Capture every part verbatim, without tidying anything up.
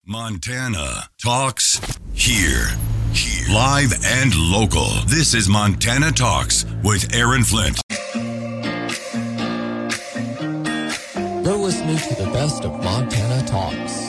Montana Talks here. Here. Live and local. This is Montana Talks with Aaron Flint. You're listening to the best of Montana Talks.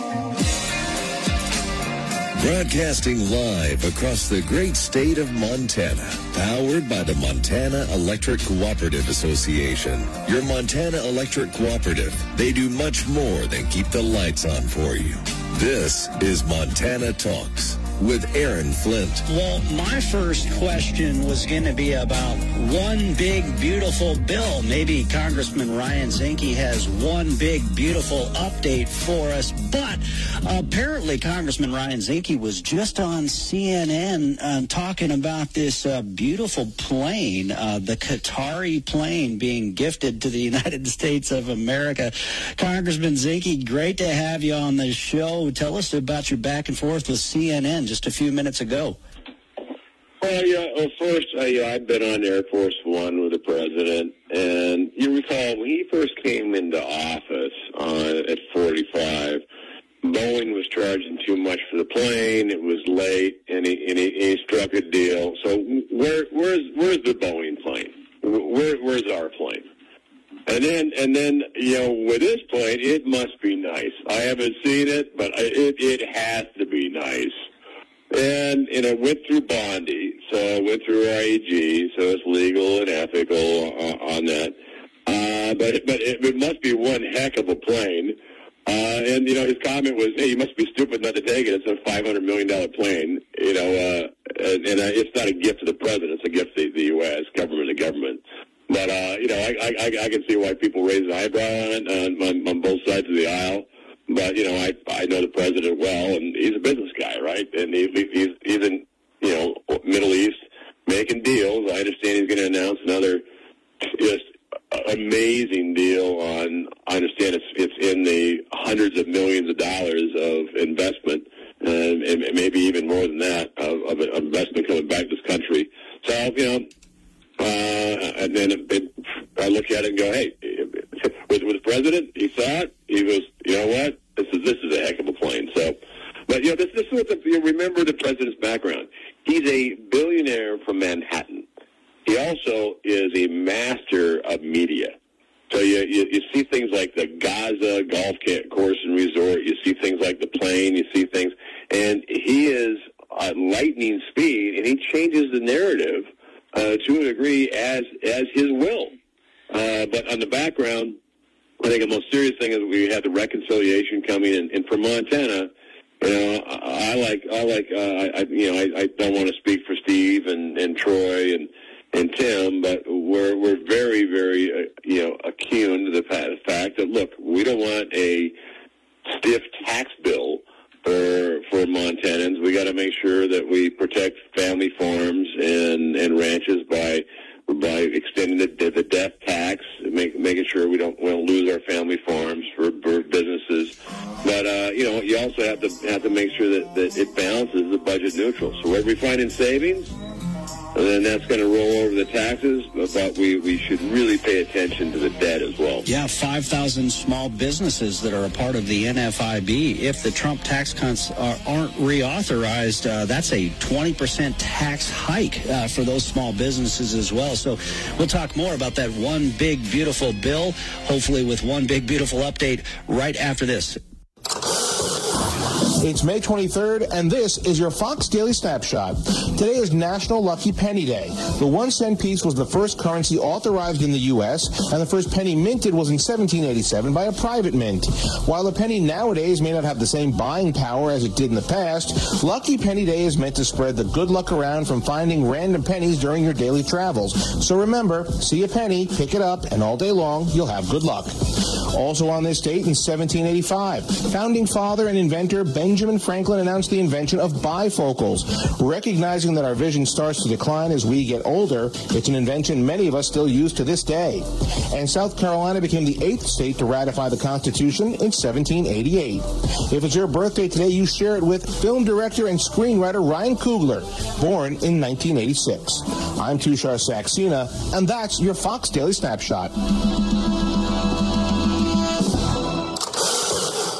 Broadcasting live across the great state of Montana. Powered by the Montana Electric Cooperative Association. Your Montana Electric Cooperative. They do much more than keep the lights on for you. This is Montana Talks with Aaron Flint. Well, my first question was going to be about one big, beautiful bill. Maybe Congressman Ryan Zinke has one big, beautiful update for us. But apparently Congressman Ryan Zinke was just on C N N uh, talking about this uh, beautiful plane, uh, the Qatari plane being gifted to the United States of America. Congressman Zinke, great to have you on the show. Tell us about your back and forth with C N N just a few minutes ago. Well, yeah, well, first, I, you know, I've been on Air Force One with the president, and you recall when he first came into office uh, at forty-five, Boeing was charging too much for the plane. It was late, and he, and he, he struck a deal. So where, where's where's the Boeing plane? Where, where's our plane? And then, and then, you know, with this plane, it must be nice. I haven't seen it, but it, it has to be nice. And, and it went through Bondi, so it went through R A G, so it's legal and ethical uh, on that. Uh, but but it, it must be one heck of a plane. Uh, and, you know, his comment was, hey, you must be stupid not to take it. It's a five hundred million dollars plane, you know, uh, and, and uh, it's not a gift to the president. It's a gift to the U S government to government. But, uh, you know, I, I, I can see why people raise an eyebrow on it uh, on, on both sides of the aisle. But, you know, I I know the president well, and he's a business guy, right? And he, he's, he's in, you know, Middle East making deals. I understand he's going to announce another just amazing deal on, I understand it's it's in the hundreds of millions of dollars of investment, and, and maybe even more than that, of, of investment coming back to this country. So, you know, uh, and then it, it, I look at it and go, hey, with, with the president, he saw it, he goes, you know what, this is this is a heck of a plane. So, but, you know, this, this is what the, you remember the president's background. He's a billionaire from Manhattan. He also is a master of media. So you, you, you see things like the Gaza golf course and resort. You see things like the plane. You see things. And he is at lightning speed, and he changes the narrative uh, to a degree as as his will. Uh, but on the background, I think the most serious thing is we have the reconciliation coming. And, and for Montana, you know, I, I like, I like, uh, I, you know, I, I don't want to speak for Steve and, and Troy and, and Tim, but we're we're very, very, uh, you know, attuned to the fact that, look, we don't want a stiff tax bill for for Montanans. We got to make sure that we protect family farms and, and ranches by by extending the, the death tax, make, making sure we don't we don't lose our family farms for, for businesses. But uh, you know, you also have to have to make sure that, that it balances the budget neutral. So wherever we find in savings, and then that's going to roll over the taxes, but we, we should really pay attention to the debt as well. Yeah, five thousand small businesses that are a part of the N F I B. If the Trump tax cuts are, aren't reauthorized, uh, that's a twenty percent tax hike uh, for those small businesses as well. So we'll talk more about that one big, beautiful bill, hopefully with one big, beautiful update right after this. It's May twenty-third, and this is your Fox Daily Snapshot. Today is National Lucky Penny Day. The one cent piece was the first currency authorized in the U S, and the first penny minted was in seventeen eighty-seven by a private mint. While a penny nowadays may not have the same buying power as it did in the past, Lucky Penny Day is meant to spread the good luck around from finding random pennies during your daily travels. So remember, see a penny, pick it up, and all day long, you'll have good luck. Also on this date in seventeen eighty-five, founding father and inventor Benjamin Franklin announced the invention of bifocals. Recognizing that our vision starts to decline as we get older, it's an invention many of us still use to this day. And South Carolina became the eighth state to ratify the Constitution in seventeen eighty-eight. If it's your birthday today, you share it with film director and screenwriter Ryan Coogler, born in nineteen eighty-six. I'm Tushar Saxena, and that's your Fox Daily Snapshot.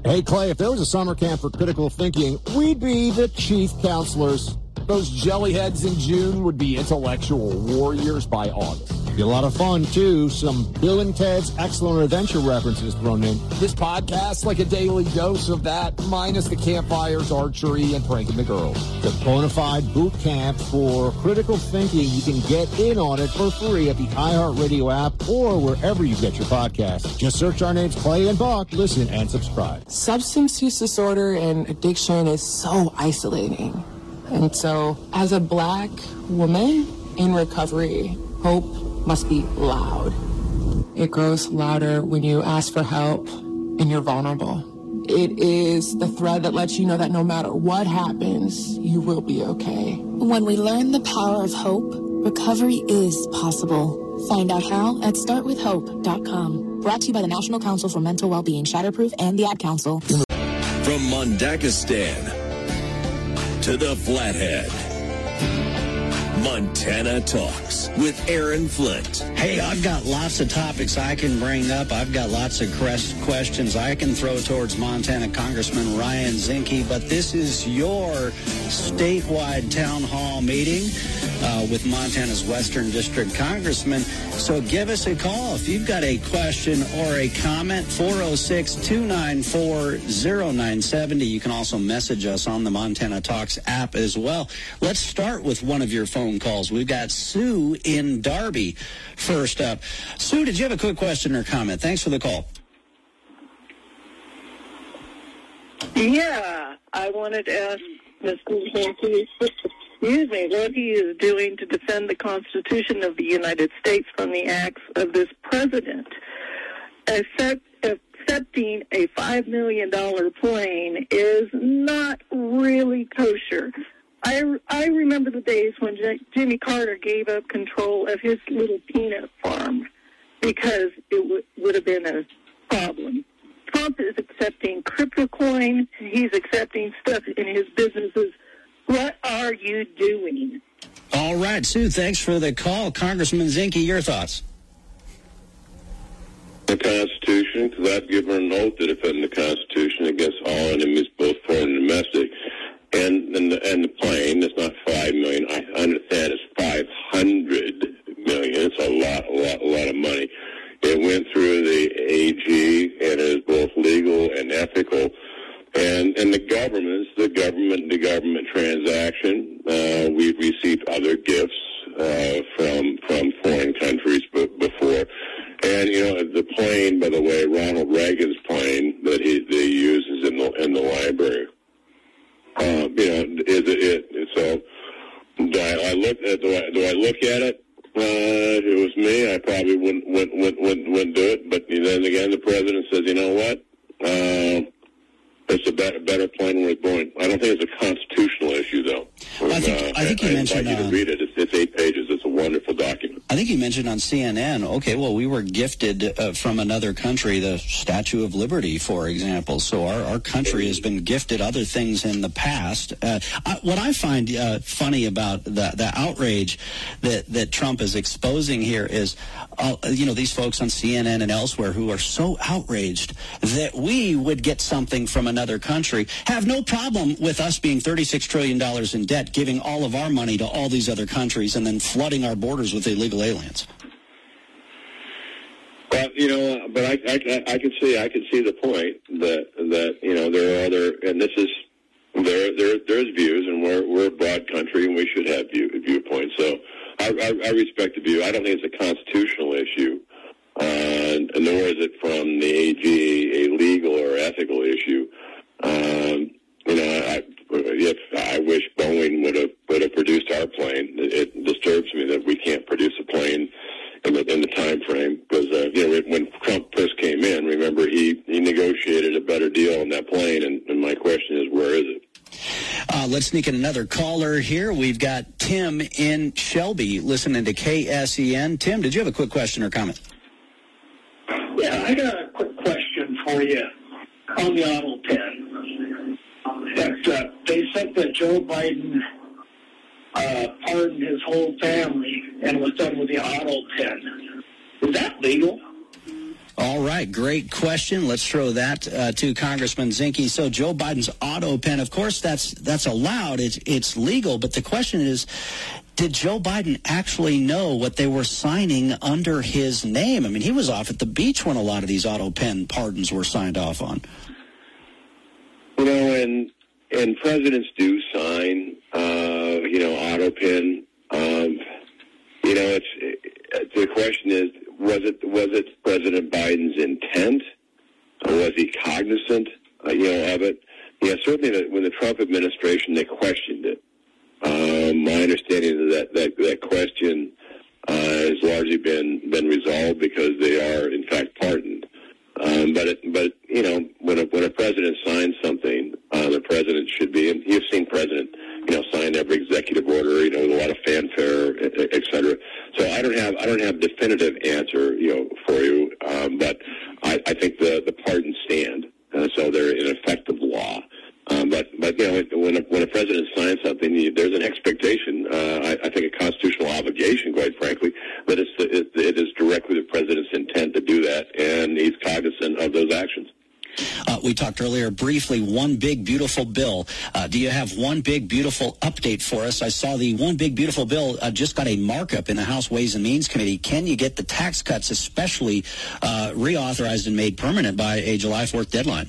Hey, Clay, if there was a summer camp for critical thinking, we'd be the chief counselors. Those jellyheads in June would be intellectual warriors by August. Be a lot of fun, too. Some Bill and Ted's Excellent Adventure references thrown in. This podcast's like a daily dose of that, minus the campfires, archery, and pranking the girls. The bona fide boot camp for critical thinking. You can get in on it for free at the iHeartRadio app or wherever you get your podcasts. Just search our names, Clay and Buck. Listen and subscribe. Substance use disorder and addiction is so isolating. And so, as a black woman in recovery, hope must be loud. It grows louder when you ask for help and you're vulnerable. It is the thread that lets you know that no matter what happens, you will be okay. When we learn the power of hope, recovery is possible. Find out how at start with hope dot com. Brought to you by the National Council for Mental Wellbeing, Shatterproof, and the Ad Council. From Mondakistan to the Flathead, Montana Talks with Aaron Flint. Hey, I've got lots of topics I can bring up. I've got lots of questions I can throw towards Montana Congressman Ryan Zinke, but this is your statewide town hall meeting uh, with Montana's Western District Congressman. So give us a call if you've got a question or a comment, four oh six, two nine four, oh nine seven oh. You can also message us on the Montana Talks app as well. Let's start with one of your phone calls. We've got Sue in Darby first up. Sue, did you have a quick question or comment? Thanks for the call. Yeah, I wanted to ask Mister Zinke, excuse me, what he is doing to defend the Constitution of the United States from the acts of this president. Accept, accepting a five million dollars plane is not really kosher. I, I remember the days when J- Jimmy Carter gave up control of his little peanut farm because it w- would have been a problem. Trump is accepting cryptocoin. He's accepting stuff in his businesses. What are you doing? All right, Sue, thanks for the call. Congressman Zinke, your thoughts? The Constitution, because I've given an oath to defend the Constitution against all enemies, both foreign and domestic. And and the, and the plane, it's not five million. I understand it's five hundred million. It's a lot, a lot, a lot of money. It went through the A G and is both legal and ethical. And and the governments, the government, the government transaction. Uh, we've received other gifts uh, from from foreign countries b- before. And you know the plane, by the way, Ronald Reagan's plane that he they use is in the in the library. Uh, you know, is it, it so? Do I, I look at do I do I look at it? Uh, if it was me, I probably wouldn't wouldn't wouldn't, wouldn't, wouldn't do it. But then again, the president says, you know what? Uh, it's a better better plane worth going. I don't think it's a constitutional issue, though. Well, I think uh, I think you I, mentioned. I invite you to read it. It's, it's eight pages. It's a wonderful document. I think you mentioned on C N N, okay, well, we were gifted uh, from another country, the Statue of Liberty, for example. So our, our country has been gifted other things in the past. Uh, I, what I find uh, funny about the, the outrage that, that Trump is exposing here is, uh, you know, these folks on C N N and elsewhere who are so outraged that we would get something from another country, have no problem with us being thirty-six trillion dollars in debt, giving all of our money to all these other countries, and then flooding our borders with illegal aliens. Well, you know, but I, I, I can see, I can see the point that that you know there are other, and this is there, there, there's views, and we're we're a broad country, and we should have view, viewpoints. So I, I, I respect the view. I don't think it's a constitutional issue, uh, nor is it from the A G a legal or ethical issue. Um, you know, I, if I wish Boeing would have would have produced our plane. It, it disturbs me that we can't produce a plane in the, in the time frame, because uh, you know when Trump first came in, remember he, he negotiated a better deal on that plane, and, and my question is, where is it? Uh, let's sneak in another caller here. We've got Tim in Shelby listening to K S E N. Tim, did you have a quick question or comment? Yeah, I got a quick question for you on the auto pen. That, uh, they said that Joe Biden uh, pardoned his whole family and was done with the auto pen. Is that legal? All right, great question. Let's throw that uh, to Congressman Zinke. So Joe Biden's auto pen, of course, that's that's allowed. It's it's legal. But the question is, did Joe Biden actually know what they were signing under his name? I mean, he was off at the beach when a lot of these auto pen pardons were signed off on. You know, and and presidents do sign, uh, you know, auto pen. Um, you know, it's it, the question is, was it was it President Biden's intent, or was he cognizant, uh, you know, of it? Yeah, certainly the, when the Trump administration, they questioned it. Um, my understanding is that that, that question uh, has largely been been resolved because they are in fact pardoned. Um, but it, but you know, when a when a president signs something, uh, the president should be. And you've seen president, you know, sign every executive order, you know, with a lot of fanfare, et cetera. So I don't have I don't have a definitive answer, you know, for you. Um, but I, I think the the pardons stand, uh, so they're in effective law. Um, but but you know, when a, when a president signs something, you, there's an expectation. Uh, I, I think a constitutional obligation, quite frankly, that it's it, it is directly the president's intent to do that, and he's cognizant of those actions. Uh, we talked earlier briefly, one big, beautiful bill. Uh, do you have one big, beautiful update for us? I saw the one big, beautiful bill uh, just got a markup in the House Ways and Means Committee. Can you get the tax cuts, especially uh, reauthorized and made permanent by a July fourth deadline?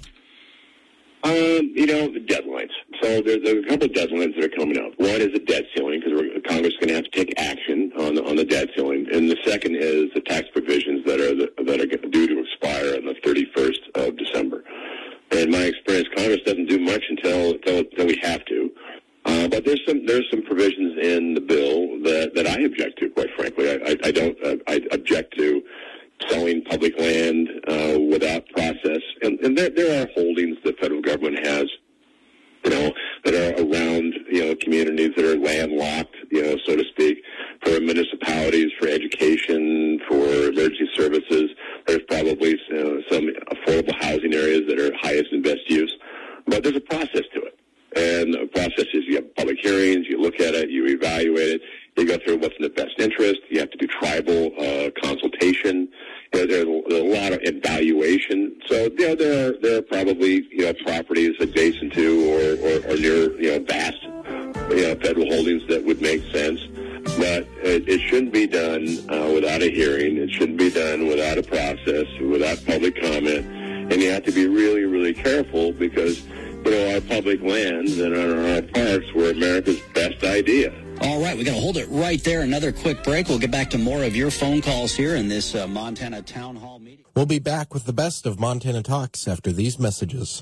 Um, you know, the deadlines. So there's, there's a couple of deadlines that are coming up. One is the debt ceiling, because Congress is going to have to take action on the, on the debt ceiling. And the second is the tax provisions that are the, that are due to expire on the thirty-first of December. In my experience, Congress doesn't do much until until, until we have to. Uh, but there's some there's some provisions in the bill that, that I object to. Quite frankly, I, I, I don't uh, I object to selling public land uh, without process, and, and there there are holdings the federal government has, you know, that are around, you know, communities that are landlocked, you know, so to speak, for municipalities, for education, for emergency services. There's probably uh, some affordable housing areas that are highest and best use, but there's a process to it. And the process is you have public hearings, you look at it, you evaluate it, you go through what's in the best interest, you have to do tribal uh, consultation, you know, there's a lot of evaluation. So, you know, there are, there are probably, you know, properties adjacent to or, or, or near, you know, vast, you know, federal holdings that would make sense. But it, it shouldn't be done uh, without a hearing. It shouldn't be done without a process, without public comment. And you have to be really, really careful because, you know, our public lands and our, our parks were America's best idea. All right, we got to hold it right there. Another quick break. We'll get back to more of your phone calls here in this uh, Montana Town Hall meeting. We'll be back with the best of Montana Talks after these messages.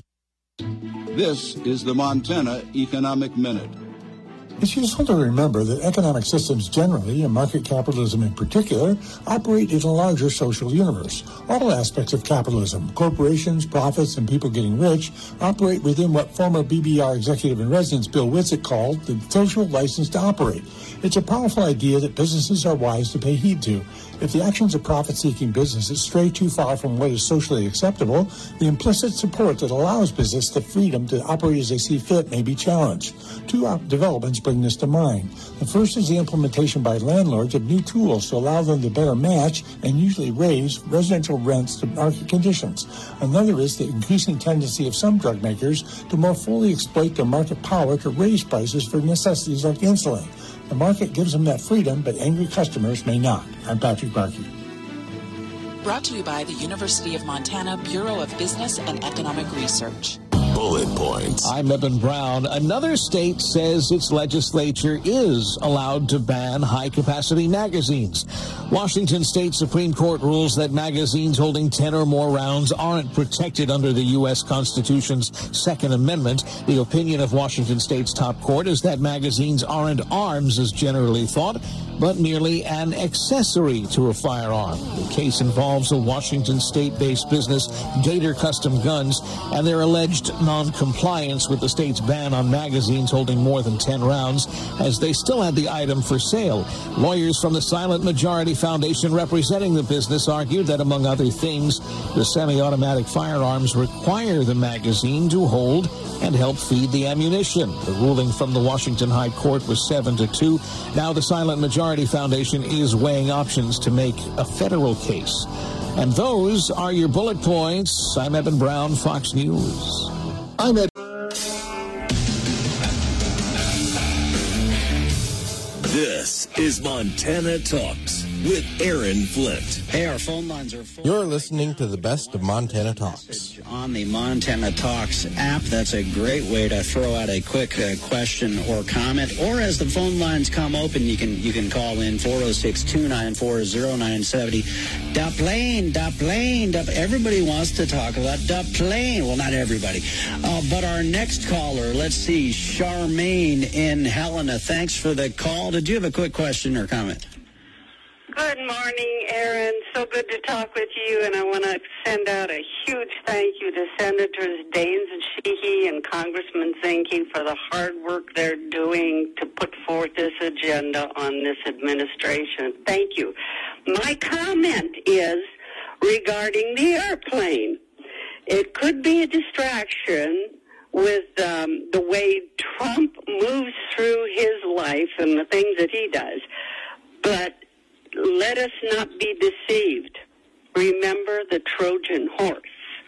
This is the Montana Economic Minute. It's useful to remember that economic systems generally, and market capitalism in particular, operate in a larger social universe. All aspects of capitalism, corporations, profits, and people getting rich, operate within what former B B R executive in residence Bill Witzik called the social license to operate. It's a powerful idea that businesses are wise to pay heed to. If the actions of profit-seeking businesses stray too far from what is socially acceptable, the implicit support that allows business the freedom to operate as they see fit may be challenged. Two developments bring this to mind. The first is the implementation by landlords of new tools to allow them to better match and usually raise residential rents to market conditions. Another is the increasing tendency of some drug makers to more fully exploit their market power to raise prices for necessities like insulin. The market gives them that freedom, but angry customers may not. I'm Patrick Markey. Brought to you by the University of Montana Bureau of Business and Economic Research. Bullet points. I'm Eben Brown. Another state says its legislature is allowed to ban high-capacity magazines. Washington State Supreme Court rules that magazines holding ten or more rounds aren't protected under the U S Constitution's Second Amendment. The opinion of Washington State's top court is that magazines aren't arms as generally thought, but merely an accessory to a firearm. The case involves a Washington State-based business, Gator Custom Guns, and their alleged non-compliance with the state's ban on magazines holding more than ten rounds, as they still had the item for sale. Lawyers from the Silent Majority Foundation representing the business argued that, among other things, the semi-automatic firearms require the magazine to hold and help feed the ammunition. The ruling from the Washington High Court was seven to two. Now the Silent Majority Foundation is weighing options to make a federal case. And those are your bullet points. I'm Eben Brown, Fox News. I'm Ed. This is Montana Talks with Aaron Flint. Hey, our phone lines are full. You're listening to the best of Montana Talks. On the Montana Talks app, that's a great way to throw out a quick uh, question or comment. Or as the phone lines come open, you can you can call in four oh six, two nine four, oh nine seven oh. Da plane, da plane, da. Everybody wants to talk about da plane. Well, not everybody. Uh, but our next caller, let's see, Charmaine in Helena. Thanks for the call. Did you have a quick question or comment? Good morning, Aaron. So good to talk with you, and I want to send out a huge thank you to Senators Daines and Sheehy and Congressman Zinke for the hard work they're doing to put forth this agenda on this administration. Thank you. My comment is regarding the airplane. It could be a distraction with um, the way Trump moves through his life and the things that he does, but let us not be deceived. Remember the Trojan horse.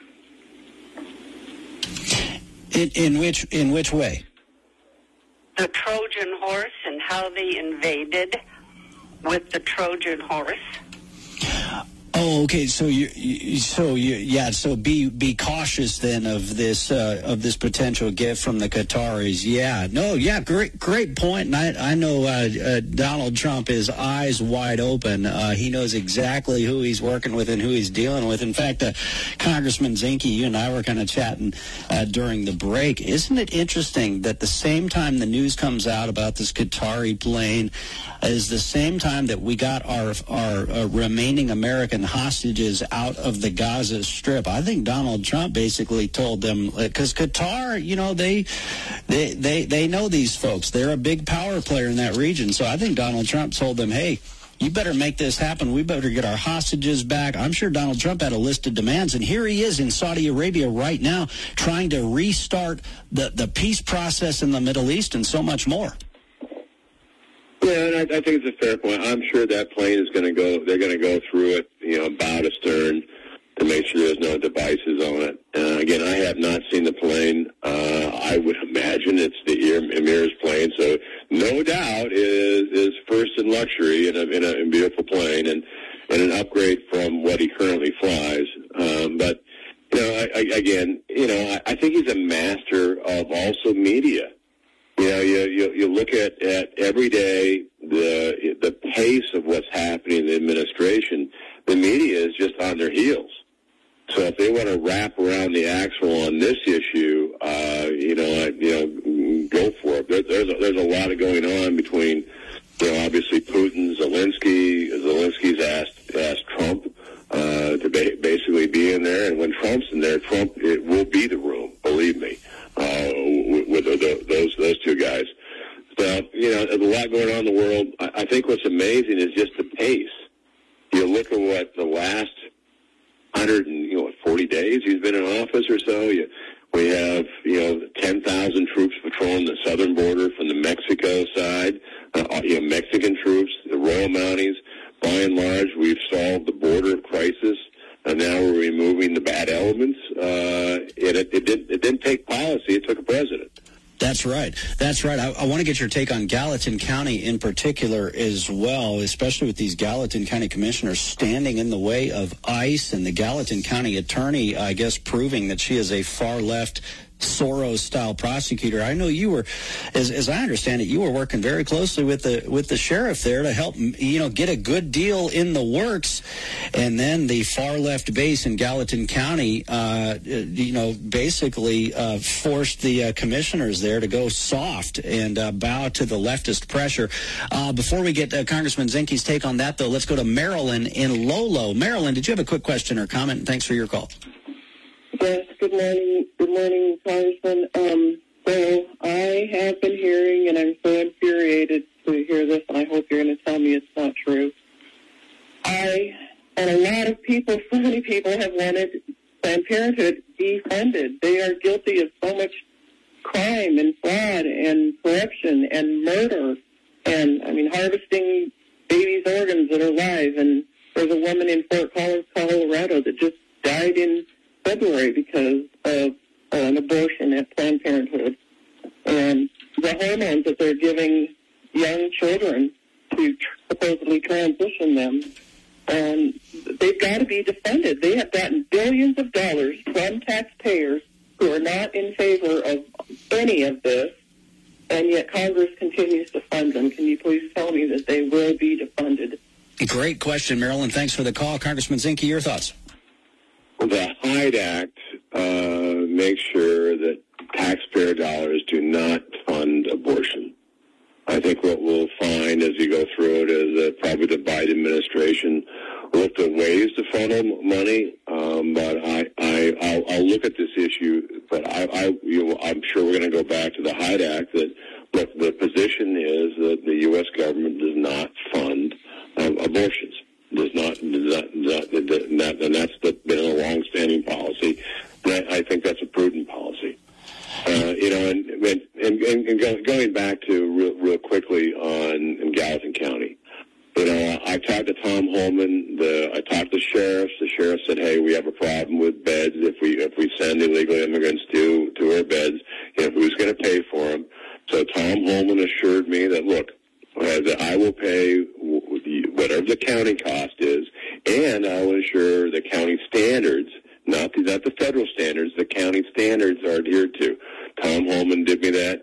In, in which in which way? The Trojan horse and how they invaded with the Trojan horse. Oh, okay. So you, you so you, yeah. So be be cautious then of this uh, of this potential gift from the Qataris. Yeah. No. Yeah. Great great point. And I I know uh, uh, Donald Trump is eyes wide open. Uh, he knows exactly who he's working with and who he's dealing with. In fact, uh, Congressman Zinke, you and I were kind of chatting uh, during the break. Isn't it interesting that the same time the news comes out about this Qatari plane is the same time that we got our our uh, remaining American hostages out of the Gaza Strip? I think Donald Trump basically told them, because Qatar, you know, they, they they they know these folks. They're a big power player in that region. So I think Donald Trump told them, hey, you better make this happen. We better get our hostages back. I'm sure Donald Trump had a list of demands, and here he is in Saudi Arabia right now trying to restart the, the peace process in the Middle East and so much more. Yeah, and I, I think it's a fair point. I'm sure that plane is going to go, they're going to go through it, you know, bow to stern to make sure there's no devices on it. Uh, again, I have not seen the plane. Uh, I would imagine it's the Emir's plane, so no doubt is is first in luxury in a, in a, in a beautiful plane and, and an upgrade from what he currently flies. Um, but, you know, I, I, again, you know, I, I think he's a master of also media. You know, you, you, you look at, at every day the the pace of what's happening in the administration. The media is just on their heels. So if they want to wrap around the axle on this issue, uh, you know, I, you know, go for it. There, there's a, there's a lot of going on between, you know, obviously Putin, Zelensky. Zelensky's asked asked Trump uh, to ba- basically be in there, and when Trump's in there, Trump it will be the room. Believe me. Uh, with, with the, those those two guys. So, you know, there's a lot going on in the world. I, I think what's amazing is just the pace. You look at what the last one hundred and, you know, forty days he's been in office or so. You, we have, you know, ten thousand troops patrolling the southern border from the Mexico side, uh, you know, Mexican troops, the Royal Mounties. By and large, we've solved the border crisis. And now we're removing the bad elements. Uh, it, it, it, did, it didn't take policy. It took a president. That's right. That's right. I, I want to get your take on Gallatin County in particular as well, especially with these Gallatin County commissioners standing in the way of ICE and the Gallatin County attorney, I guess, proving that she is a far-left Soros-style prosecutor. I know you were, as, as I understand it, you were working very closely with the with the sheriff there to help, you know, get a good deal in the works, and then the far-left base in Gallatin County, uh, you know, basically uh, forced the uh, commissioners there to go soft and uh, bow to the leftist pressure. Uh, before we get uh, Congressman Zinke's take on that, though, let's go to Marilyn in Lolo. Marilyn, did you have a quick question or comment? Thanks for your call. Yes, good morning, good morning, Congressman. Um, so I have been hearing, and I'm so infuriated to hear this, and I hope you're going to tell me it's not true. I, and a lot of people, so many people have wanted Planned Parenthood defunded. They are guilty of so much crime and fraud and corruption and murder and, I mean, harvesting babies' organs that are live and there's a woman in Fort Collins, Colorado that just died in February because of an abortion at Planned Parenthood. And the hormones that they're giving young children to tr- supposedly transition them, and they've got to be defended. They have gotten billions of dollars from taxpayers who are not in favor of any of this, and yet Congress continues to fund them. Can you please tell me that they will be defunded? Great question, Marilyn. Thanks for the call. Congressman Zinke, your thoughts? The HYDE Act uh, makes sure that taxpayer dollars do not fund abortion. I think what we'll find as you go through it is that probably the Biden administration looked at ways to funnel money, um, but I, I, I'll, I'll look at this issue. But I, I you know, I'm sure we're going to go back to the HYDE Act. That look, the position is that the U S government does not fund um, abortions. Does not, does not, does not, does not, and that's been a long-standing policy. And I, I think that's a prudent policy. Uh, you know, and and, and, and go, going back to real, real quickly on in Gallatin County, you know, I talked to Tom Holman. The I talked to sheriffs. The sheriff said, "Hey, we have a problem with beds. If we if we send illegal immigrants to to our beds, you know, who's going to pay for them?" So Tom Holman assured me that, look, uh, that I will pay whatever the county cost is, and I will ensure the county standards, not the, not the federal standards, the county standards are adhered to. Tom Holman did me that,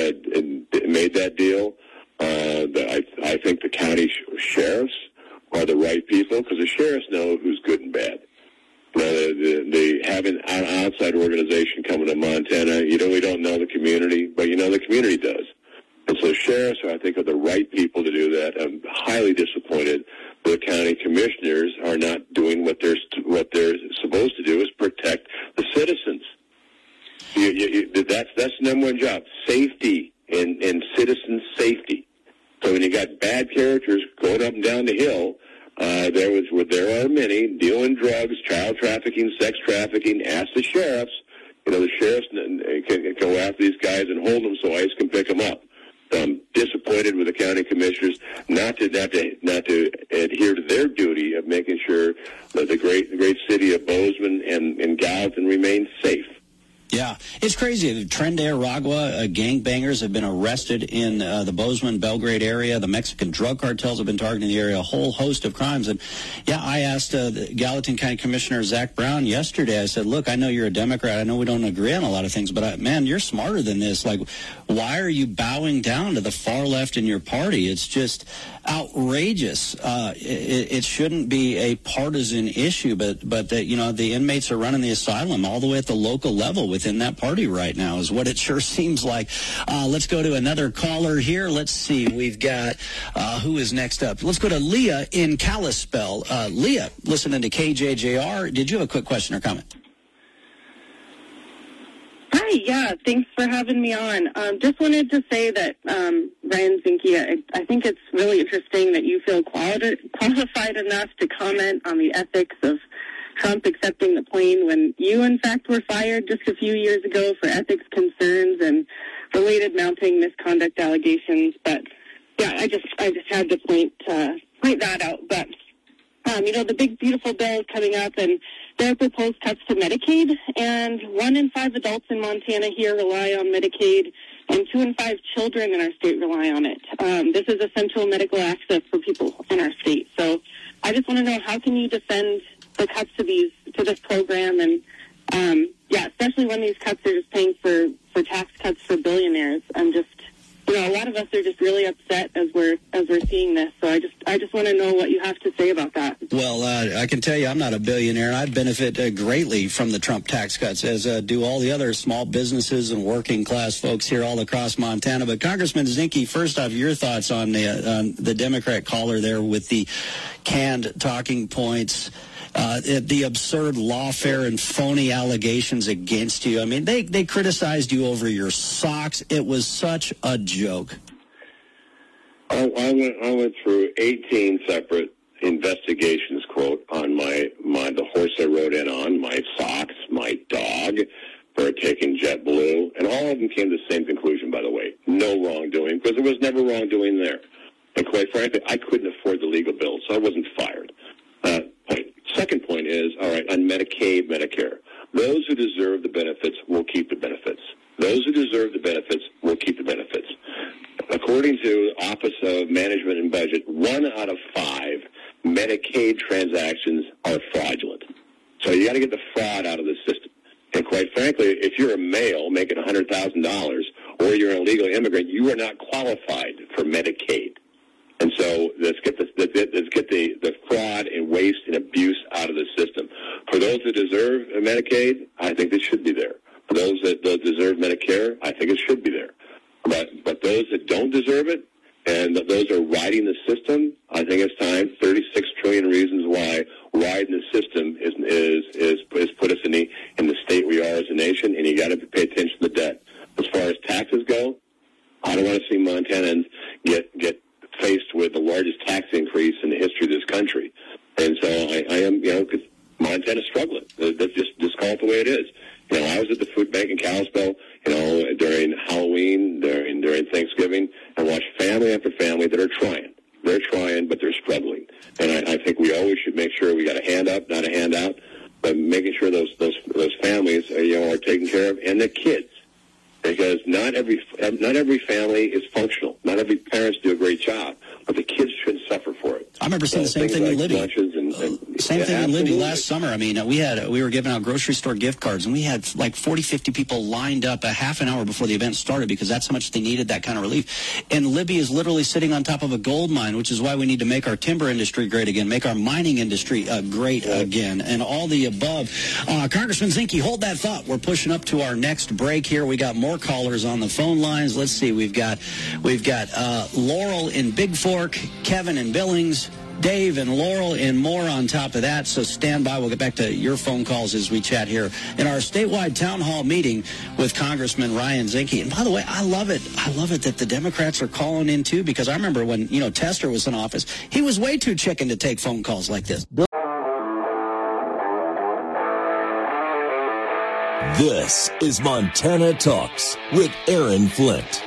uh, made that deal. Uh, the, I, I think the county sh- sheriffs are the right people because the sheriffs know who's good and bad. Now, the, the, the having an outside organization coming to Montana, you know, we don't know the community, but you know the community does. And so sheriffs, I think, are the right people to do that. I'm highly disappointed the county commissioners are not doing what they're what they're supposed to do, is protect the citizens. You, you, you, that's that's the number one job: safety and, and citizen safety. So when you got bad characters going up and down the hill, uh, there was there are many dealing drugs, child trafficking, sex trafficking. Ask the sheriffs. You know, the sheriffs can go after these guys and hold them so ICE can pick them up. I'm disappointed with the county commissioners not to not to not to adhere to their duty of making sure that the great the great city of Bozeman and, and Gallatin remains safe. Yeah, it's crazy. Tren de Aragua uh, gangbangers have been arrested in uh, the Bozeman, Belgrade area. The Mexican drug cartels have been targeting the area, a whole host of crimes. And, yeah, I asked uh, the Gallatin County Commissioner Zach Brown yesterday, I said, look, I know you're a Democrat. I know we don't agree on a lot of things, but, I, man, you're smarter than this. Like, why are you bowing down to the far left in your party? It's just outrageous. Uh, it, it shouldn't be a partisan issue, but, but that, you know, the inmates are running the asylum all the way at the local level with in that party right now is what it sure seems like. Uh, let's go to another caller here. Let's see. We've got, uh, who is next up? Let's go to Leah in Kalispell. Uh, Leah, listening to K J J R. Did you have a quick question or comment? Hi, yeah, thanks for having me on. Um, just wanted to say that, um, Ryan Zinke, I, I think it's really interesting that you feel quali- qualified enough to comment on the ethics of Trump accepting the plane when you, in fact, were fired just a few years ago for ethics concerns and related mounting misconduct allegations. But yeah, I just I just had to point uh, point that out. But um, you know, the big beautiful bill is coming up, and there are proposed cuts to Medicaid, and one in five adults in Montana here rely on Medicaid, and two in five children in our state rely on it. Um, this is essential medical access for people in our state. So I just want to know, how can you defend the cuts to these to this program, and um, yeah, especially when these cuts are just paying for, for tax cuts for billionaires. I'm just, you know, a lot of us are just really upset as we're as we're seeing this. So I just I just want to know what you have to say about that. Well, uh, I can tell you, I'm not a billionaire. I benefit uh, greatly from the Trump tax cuts, as uh, do all the other small businesses and working class folks here all across Montana. But Congressman Zinke, first off, your thoughts on the uh, on the Democrat caller there with the canned talking points. Uh, the absurd lawfare and phony allegations against you. I mean, they, they criticized you over your socks. It was such a joke. I, I went I went through eighteen separate investigations, quote, on my, my the horse I rode in on, my socks, my dog, for taking JetBlue, and all of them came to the same conclusion, by the way. No wrongdoing, because there was never wrongdoing there. And quite frankly, I couldn't afford the legal bill, so I wasn't fired. Uh, second point is, all right, on Medicaid, Medicare, those who deserve the benefits will keep the benefits. Those who deserve the benefits will keep the benefits. According to Office of Management and Budget, one out of five Medicaid transactions are fraudulent. So you got to get the fraud out of the system. And quite frankly, if you're a male making one hundred thousand dollars or you're an illegal immigrant, you are not qualified for Medicaid. And so let's get the let's get the, the fraud and waste and abuse out of the system. For those that deserve Medicaid, I think it should be there. For those that, that deserve Medicare, I think it should be there. But but those that don't deserve it and those are riding the system, I think it's time. thirty-six trillion reasons why riding the system is is is, is put us in the in the state we are as a nation, and you got to pay attention to the debt. As far as taxes go, I don't want to see Montanans get get faced with the largest tax increase in the history of this country. And so I, I am, you know, because Montana's struggling. That's just just call it the way it is. You know, I was at the food bank in Kalispell, you know, during Halloween, during during Thanksgiving, and watched family after family that are trying. They're trying, but they're struggling. And I, I think we always should make sure we got a hand up, not a handout, but making sure those those those families, are, you know, are taken care of, and the kids, because not every not every family is functional. Not every parents do a great job, but the kids shouldn't suffer for it. I remember saying uh, the same thing like in Libby. Lunches and, and, Same yeah, thing in absolutely. Libby last summer. I mean, we had we were giving out grocery store gift cards, and we had like forty, fifty people lined up a half an hour before the event started because that's how much they needed that kind of relief. And Libby is literally sitting on top of a gold mine, which is why we need to make our timber industry great again, make our mining industry uh, great yeah. again, and all the above. Uh, Congressman Zinke, hold that thought. We're pushing up to our next break here. We got more callers on the phone lines. Let's see. We've got we've got uh, Laurel in Big Fork, Kevin in Billings, Dave and Laurel and more on top of that. So stand by. We'll get back to your phone calls as we chat here in our statewide town hall meeting with Congressman Ryan Zinke. And by the way, I love it. I love it that the Democrats are calling in too, because I remember when, you know, Tester was in office, he was way too chicken to take phone calls like this. This is Montana Talks with Aaron Flint.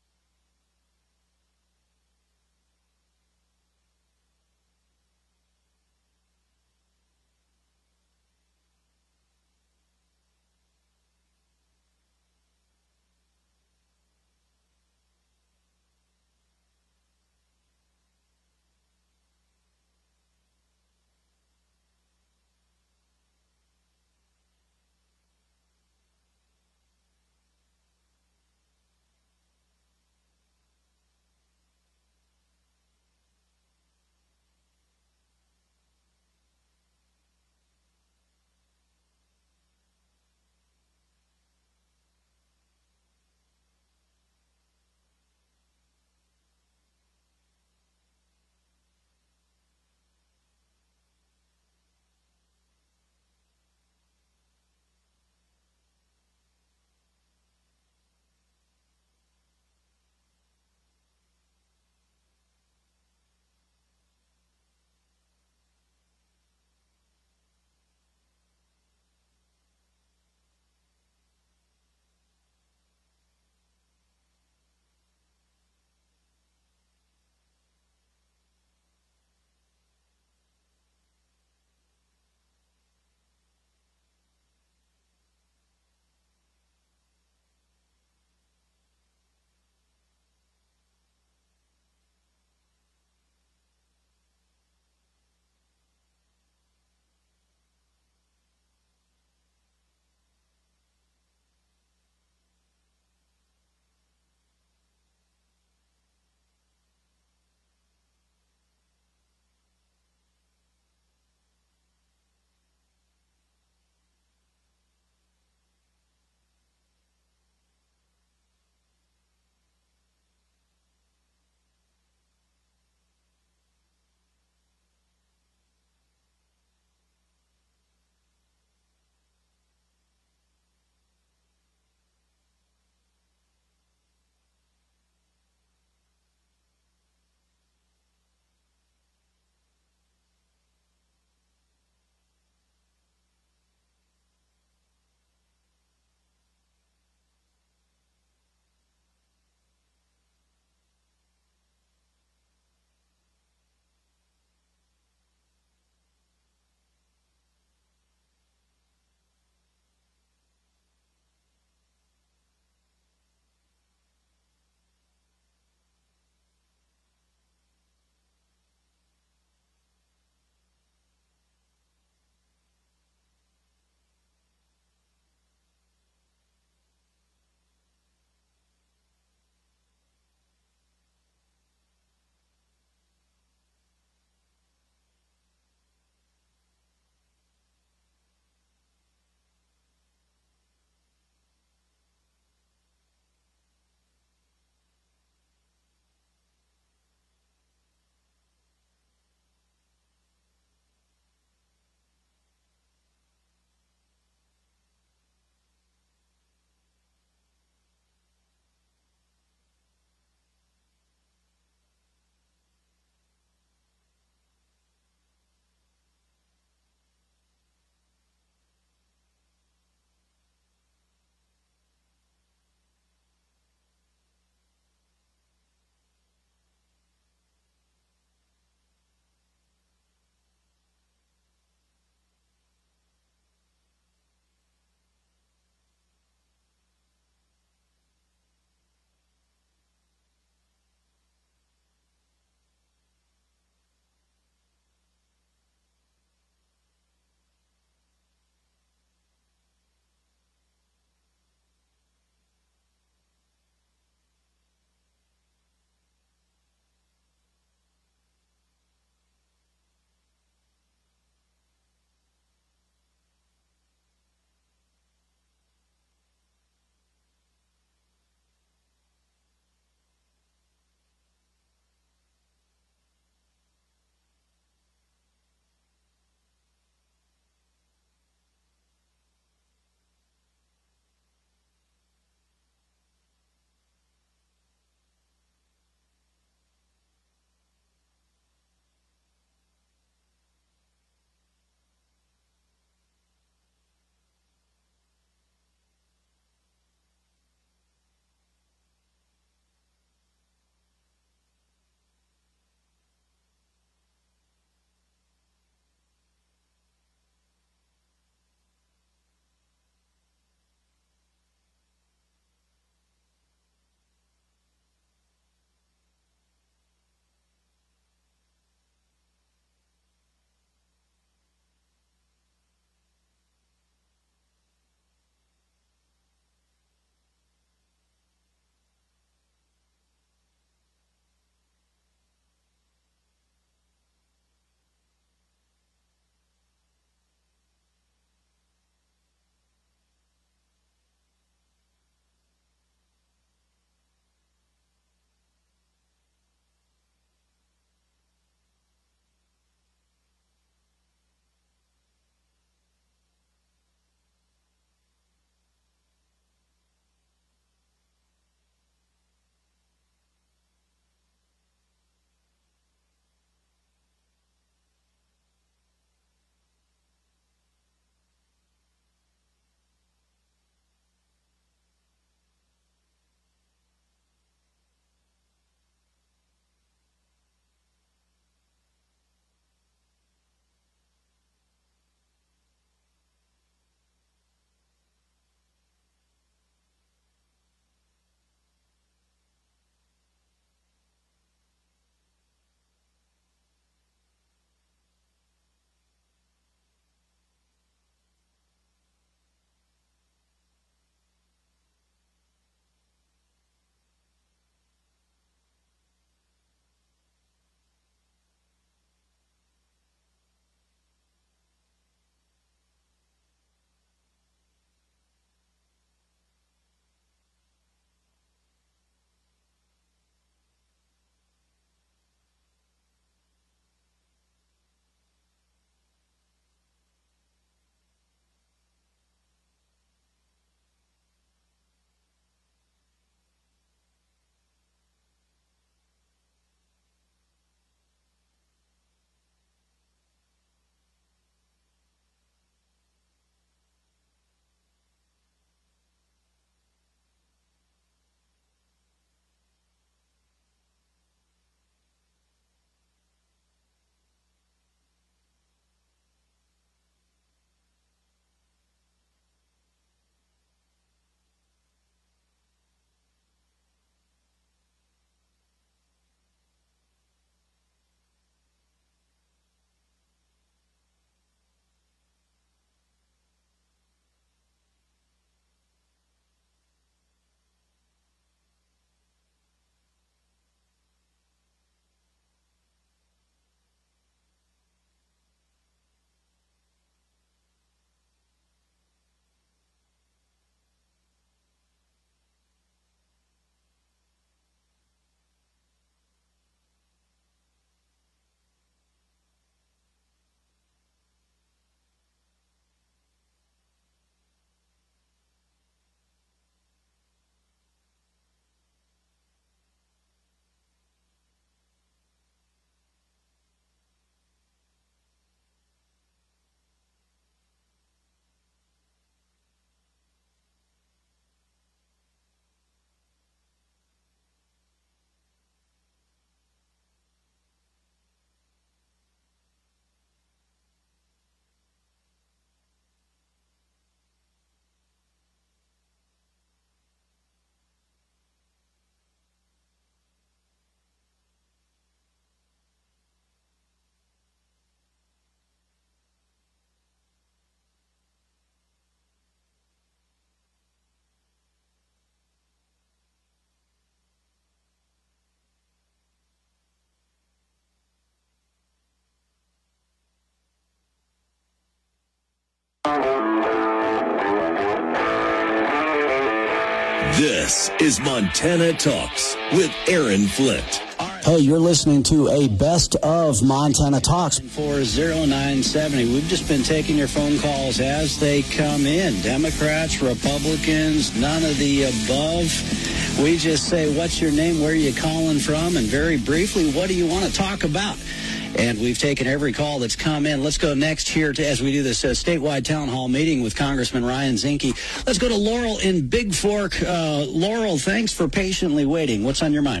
This is Montana Talks with Aaron Flint. Hey, you're listening to a best of Montana Talks. four oh nine seventy. We've just been taking your phone calls as they come in. Democrats, Republicans, none of the above. We just say, what's your name, where are you calling from, and very briefly, what do you want to talk about? And we've taken every call that's come in. Let's go next here to, as we do this uh, statewide town hall meeting with Congressman Ryan Zinke. Let's go to Laurel in Big Fork. Uh, Laurel, thanks for patiently waiting. What's on your mind?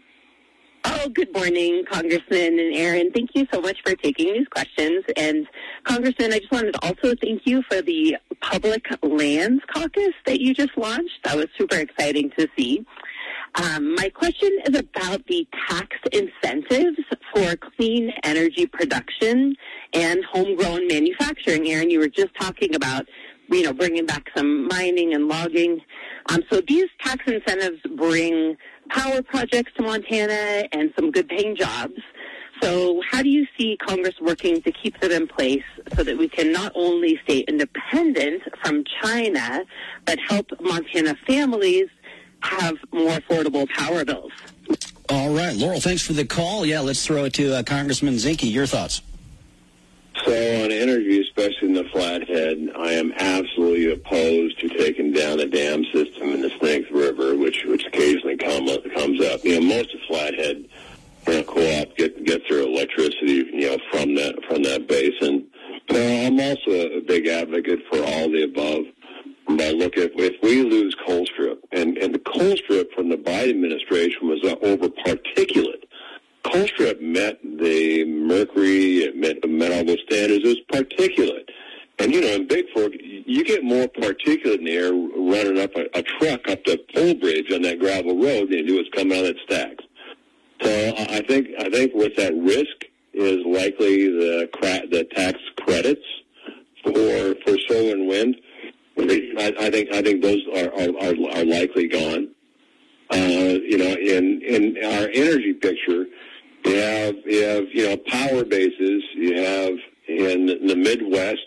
Oh, good morning, Congressman and Aaron. Thank you so much for taking these questions. And, Congressman, I just wanted to also thank you for the Public Lands Caucus that you just launched. That was super exciting to see. Um, my question is about the tax incentives for clean energy production and homegrown manufacturing. Aaron, you were just talking about, you know, bringing back some mining and logging. Um, so these tax incentives bring power projects to Montana and some good-paying jobs. So how do you see Congress working to keep them in place so that we can not only stay independent from China, but help Montana families have more affordable power bills? All right, Laurel, thanks for the call. Yeah, let's throw it to uh, Congressman Zinke. Your thoughts? So on energy, especially in the Flathead, I am absolutely opposed to taking down the dam system in the Snake River, which which occasionally come, comes up. You know, most of Flathead, you know, co-op get gets their electricity, you know, from that from that basin. But I'm also a big advocate for all the above. But look, if if we lose Colstrip, and and the Colstrip from the Biden administration was uh, over particulate. Colstrip met the mercury, it met, met all those standards. It was particulate. And, you know, in Big Fork, you get more particulate in the air running up a, a truck up the pole bridge on that gravel road than you do what's coming out of that stacks. So I think I think with that risk is likely the cra- the tax credits for for solar and wind. I, I think I think those are are, are, are likely gone. Uh, you know, in in our energy picture, you have you have you know power bases. You have in the Midwest,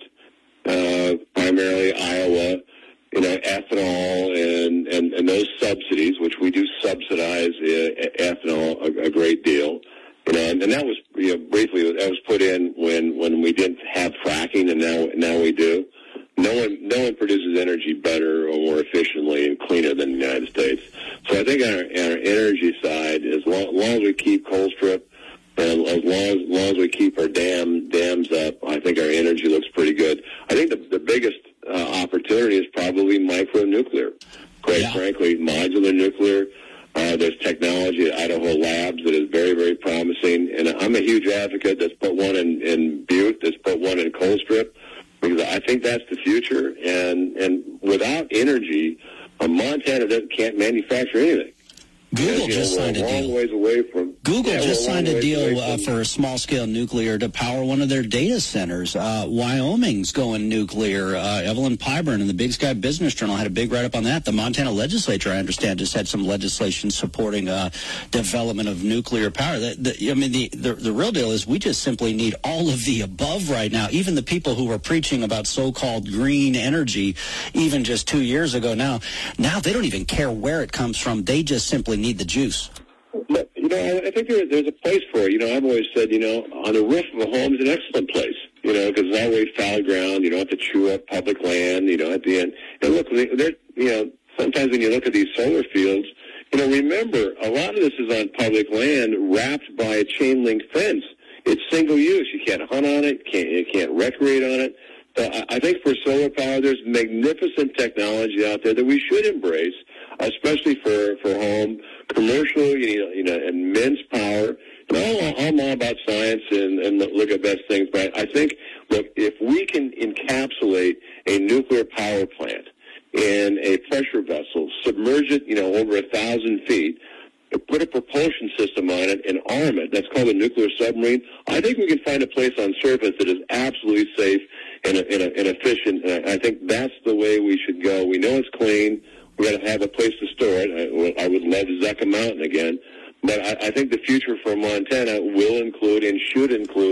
uh, primarily Iowa, you know, ethanol and, and, and those subsidies, which we do subsidize uh, ethanol a, a great deal. You know, and, and that was you know briefly that was put in when, when we didn't have fracking, and now now we do. No one, no one produces energy better or more efficiently and cleaner than the United States. So I think on our, on our energy side, as long, as long as we keep Colstrip, and as long as, as long as we keep our dam dams up, I think our energy looks pretty good. I think the, the biggest uh, opportunity is probably micronuclear. Quite yeah. frankly, modular nuclear. Uh, there's technology at Idaho Labs that is very, very promising. And I'm a huge advocate that's put one in, in Butte, that's put one in Colstrip, because I think that's the future. And, and without energy, uh, Montana doesn't, can't manufacture anything. Google and, you just know, signed a we're a long deal. ways away from Google yeah, just signed a deal uh, from, for small-scale nuclear to power one of their data centers. Uh, Wyoming's going nuclear. Uh, Evelyn Pyburn in the Big Sky Business Journal had a big write-up on that. The Montana legislature, I understand, just had some legislation supporting uh, development of nuclear power. The, the, I mean, the, the the real deal is we just simply need all of the above right now. Even the people who were preaching about so-called green energy even just two years ago now, now they don't even care where it comes from. They just simply need the juice. But, you know, I think there, there's a place for it. You know, I've always said, you know, on the roof of a home is an excellent place, you know, because it's always fallow ground. You don't have to chew up public land, you know, at the end. And look, there, you know, sometimes when you look at these solar fields, you know, remember, a lot of this is on public land wrapped by a chain link fence. It's single use. You can't hunt on it. Can't, you can't recreate on it. So I, I think for solar power, there's magnificent technology out there that we should embrace, especially for, for home. Commercial, you need, you know, immense power. And I'm all about science and, and look at best things, but I think, look, if we can encapsulate a nuclear power plant in a pressure vessel, submerge it, you know, over a thousand feet, put a propulsion system on it and arm it, that's called a nuclear submarine, I think we can find a place on surface that is absolutely safe and, and, and efficient. And I think that's the way we should go. We know it's clean. We got to have a place to store it. I, I would love Zucca Mountain again, but I, I think the future for Montana will include and should include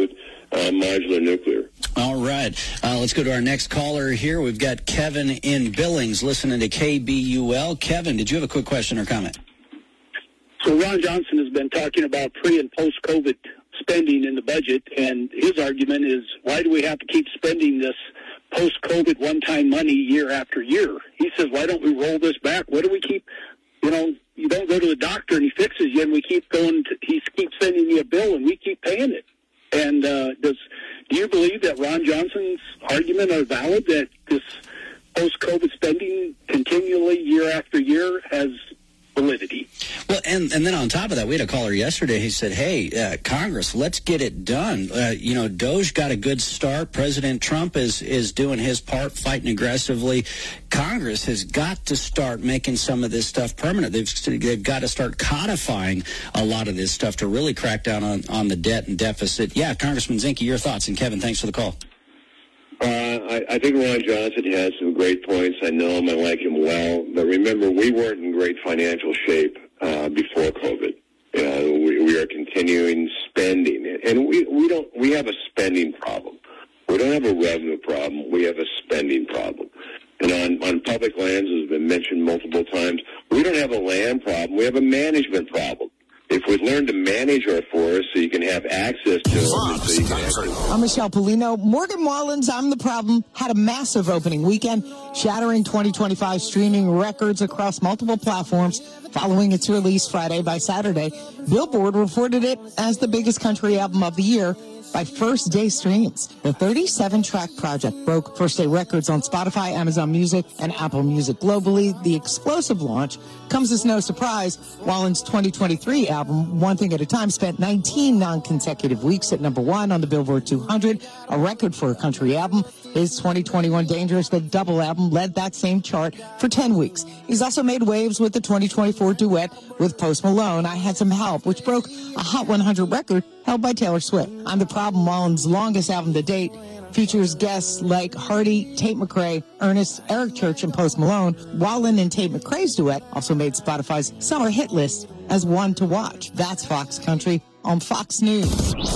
uh, modular nuclear. All right. Uh, let's go to our next caller here. We've got Kevin in Billings listening to K B U L. Kevin, did you have a quick question or comment? So Ron Johnson has been talking about pre- and post-COVID spending in the budget, and his argument is, why do we have to keep spending this post-COVID one-time money year after year? He says, why don't we roll this back? Why do we keep, you know, you don't go to the doctor and he fixes you, and we keep going to, he keeps sending you a bill and we keep paying it. And uh, does do you believe that Ron Johnson's argument are valid, that this post-COVID spending continually year after year has validity? Well, and, and then on top of that, we had a caller yesterday. He said, hey, uh, Congress, let's get it done. Uh, you know, Doge got a good start. President Trump is, is doing his part, fighting aggressively. Congress has got to start making some of this stuff permanent. They've, they've got to start codifying a lot of this stuff to really crack down on, on the debt and deficit. Yeah, Congressman Zinke, your thoughts. And Kevin, thanks for the call. Uh, I, I think Ron Johnson has some great points. I know him. I like him well. But remember, we weren't in great financial shape uh, before COVID. You know, we, we are continuing spending. And we, we don't. We have a spending problem. We don't have a revenue problem. We have a spending problem. And on, on public lands, as has been mentioned multiple times, we don't have a land problem. We have a management problem. If we learn to manage our forests so you can have access to them. So you can have I'm Michelle Polino. Morgan Wallen's I'm the Problem had a massive opening weekend, shattering twenty twenty-five streaming records across multiple platforms following its release Friday. By Saturday, Billboard reported it as the biggest country album of the year by first-day streams. The thirty-seven track project broke first-day records on Spotify, Amazon Music, and Apple Music globally. The explosive launch comes as no surprise. Wallen's twenty twenty-three album, One Thing at a Time, spent nineteen non-consecutive weeks at number one on the Billboard two hundred, a record for a country album. His twenty twenty-one Dangerous, the double album, led that same chart for ten weeks. He's also made waves with the twenty twenty-four duet with Post Malone, I Had Some Help, which broke a Hot one hundred record held by Taylor Swift. I'm the Problem, Wallen's longest album to date, features guests like Hardy, Tate McRae, Ernest, Eric Church, and Post Malone. Wallen and Tate McRae's duet also made Spotify's summer hit list as one to watch. That's Fox Country on Fox News.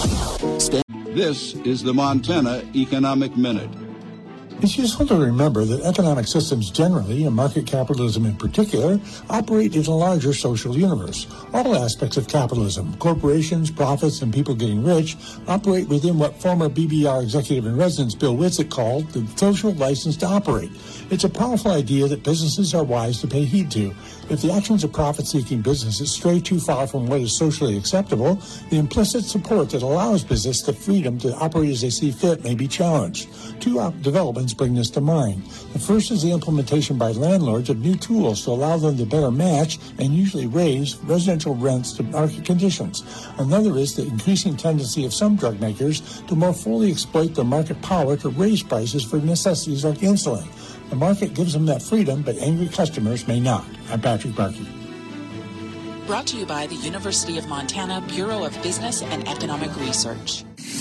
This is the Montana Economic Minute. It's useful to remember that economic systems generally, and market capitalism in particular, operate in a larger social universe. All aspects of capitalism, corporations, profits, and people getting rich, operate within what former B B R executive in residence Bill Witzik called the social license to operate. It's a powerful idea that businesses are wise to pay heed to. If the actions of profit-seeking businesses stray too far from what is socially acceptable, the implicit support that allows business the freedom to operate as they see fit may be challenged. Two developments bring this to mind. The first is the implementation by landlords of new tools to allow them to better match and usually raise residential rents to market conditions. Another is the increasing tendency of some drug makers to more fully exploit their market power to raise prices for necessities like insulin. The market gives them that freedom, but angry customers may not. I'm Patrick Barkey. Brought to you by the University of Montana Bureau of Business and Economic Research.